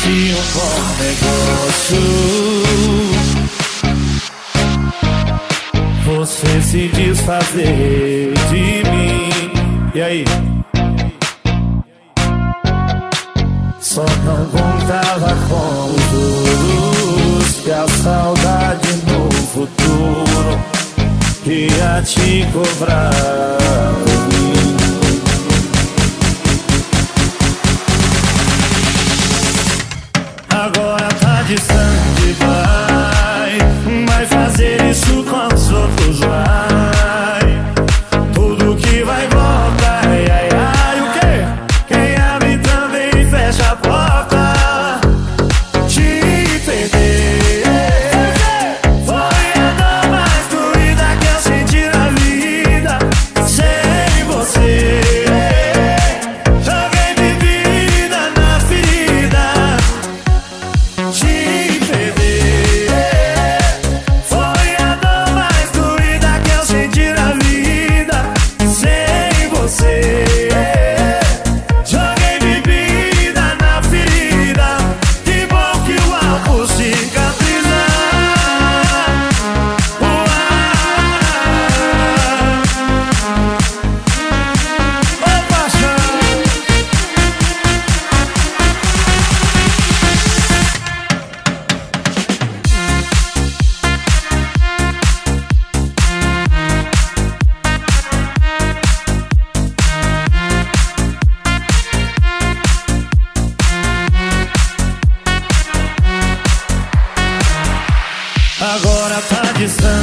prometi um bom negócio, você se desfazer de mim. E aí? Só não contava com os juros que a saudade no futuro ia te cobrar por mim. Agora tá distante, vai fazer isso com os outros, vai. Tudo que vai voltar, ai, ai, ai, o quê? Quem abre também fecha a porta. Te perder foi a dor mais doída que eu senti na vida. Sem você joguei bebida na ferida. Te perder foi a dor mais doída que eu senti na vida. Sem você joguei bebida na ferida. Que bom que o álcool cicatriza. Ô paixão, agora tá distante,